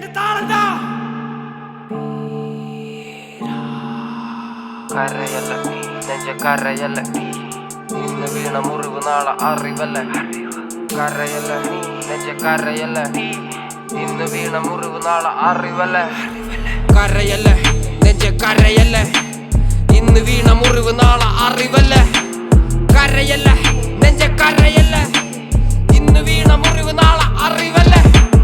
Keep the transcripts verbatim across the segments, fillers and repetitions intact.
കരയല്ല നെഞ്ച കരയല്ല ഇന്ന് വീണ മുറിവ് നാളെ അറിവല്ല. കരയല്ല നെഞ്ച കരയല്ല ഇന്ന് വീണ മുറിവ് നാളെ അറിവല്ല. കരയല്ല നെഞ്ച കരയല്ല ഇന്ന് വീണ മുറിവ് നാളെ അറിവല്ല. കരയല്ല നെഞ്ച കരയല്ല ഇന്ന് വീണ മുറിവ് നാളെ അറിവല്ല.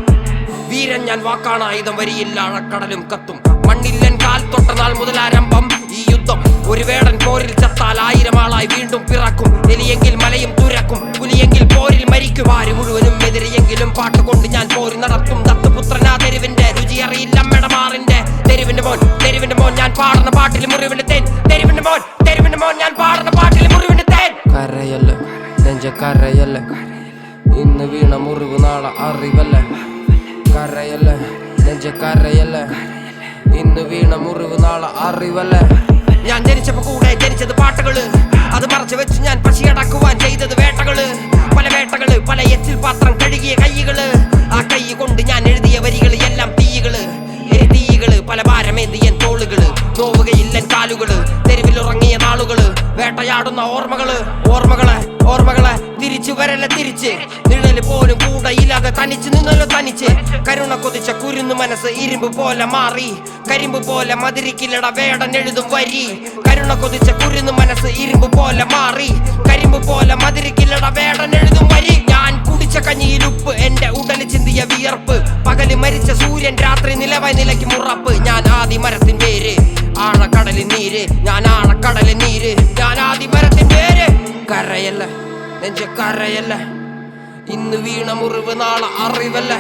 വീരൻ ഞാൻ വാക്കാണ് ആയുധം വരിയില്ല അഴക്കടലും കത്തും മണ്ണില്ലൻ കാൽ തൊട്ട നാൾ മുതലാരംഭം ഈ യുദ്ധം. ഒരു വേടൻ പോരിൽ ചത്താൽ ആയിരം ആളായി വീണ്ടും പിറക്കും. എലിയെങ്കിൽ മലയും തുരക്കും, പുലിയെങ്കിൽ പോരിൽ മരിക്കും. ആര് മുഴുവനും എതിരെയെങ്കിലും പാട്ടുകൊണ്ട് ഞാൻ പോരി നടത്തും. ദത്തുപുത്രനാ തെരുവിന്റെ രുചി അറിയില്ല മെടമാറിന്റെ. തെരുവിന്റെ മോൻ തെരുവിന്റെ മോൻ ഞാൻ പാടുന്ന പാട്ടിൽ മുറിവിന്റെ തേൻ. തെരുവിന്റെ മോൻ തെരുവിന്റെ മോൻ ഞാൻ പാടുന്ന പാട്ടിൽ മുറിവിന്റെ തേൻ. കരയല്ല നെഞ്ച കരയല്ല ഇന്ന് വീണ മുറിവ് നാളെ അറിവല്ല. കരയല്ല നെഞ്ച കരയല്ല ഇന്ന് വീണ മുറിവ് നാളെ അറിവല്ല. ഞാൻ ജനിച്ചപ്പോ കൂടെ ജനിച്ചത് പാട്ടുകള്, അത് മറച്ചു വെച്ച് ഞാൻ പശിയടക്കുവാൻ ചെയ്തത് വേട്ടകള്. പല വേട്ടകള് പല എച്ചിൽ പാത്രം കഴുകിയ കൈകള്. ആ കൈ കൊണ്ട് ഞാൻ എഴുതിയ വരികള് എല്ലാം തീകള് തീകള് പല ഭാരമേന്തിയൻ തോളുകള്. നോവുകയില്ലൻ കാലുകള് തെരുവിലുറങ്ങിയ നാളുകള്. വേട്ടയാടുന്ന ഓർമ്മകള് ഓർമ്മകളെ ഓർമ്മകളെ തിരിച്ചു വരല്ല തിരിച്ച്. നിഴല് പോലും കൂടെ ഇല്ലാതെ തനിച്ച് നിന്നല്ലോ തനിച്ച്. കരുണ കൊതിച്ച കുരുന്നു മനസ്സ് ഇരുമ്പ് പോലെ മാറി. കരിമ്പ് പോലെ മതിരിക്കില്ലട വേടൻ എഴുതും വരി. കരുണ കൊതിച്ച കുരുന്നു മനസ്സ് ഇരുമ്പ് പോലെ മാറി. കരിമ്പ് പോലെ മതിരിക്കില്ലട വേടൻ എഴുതും വരി. ഞാൻ കുടിച്ച കഞ്ഞിയിൽ ഉപ്പ്, എന്റെ ഉടല് ചിന്തിയ വിയർപ്പ്. പകല് മരിച്ച സൂര്യൻ രാത്രി നിലവായി നിലയ്ക്ക് മുറപ്പ്. ഞാൻ ആദി മരത്തിൻ പേര് ആഴക്കടലിൽ നീര്. ഞാൻ ആഴക്കടലിൽ നീര് ഞാൻ ആദി മരത്തിൻ പേര്. കരയല്ല നെഞ്ച കരയല്ല ഇന്ന് വീണ മുറിവ് നാളെ അറിവല്ല.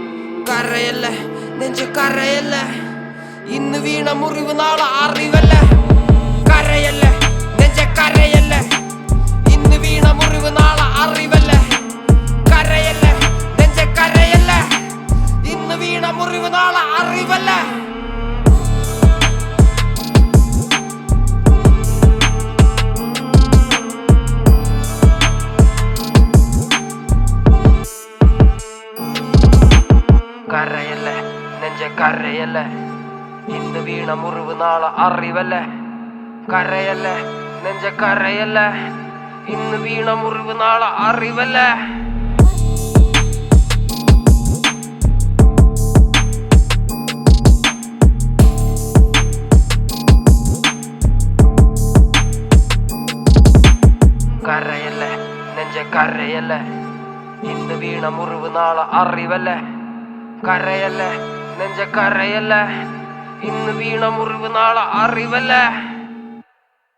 കരയല്ല നെഞ്ച കരയല്ല ഇന്ന് വീണ മുറിവ് നാളെ അറിവല്ല. കരയല്ല നെഞ്ച കരയല്ല ഇന്ന് വീണ മുറിവ് നാളെ അറിവല്ല. കരയല്ല നെഞ്ച കരയല്ല ഇന്ന് വീണ മുറിവ് നാളെ അറിവല്ല. കരയല്ല നെഞ്ച കരയല്ല ഇന്ന് വീണ മുറിവ് നാളെ അറിവല്ല. കരയല്ല നെഞ്ച കരയല്ല ഇന്ന് വീണ മുറിവ് നാളെ അറിവല്ല. കരയല്ല നെഞ്ച കരയല്ല ഇന്ന് വീണ മുറിവ് നാളെ അറിവല്ല. കരയല്ല നെഞ്ച കരയല്ല ഇന്ന് വീണ മുറിവ് നാളെ അറിവല്ല.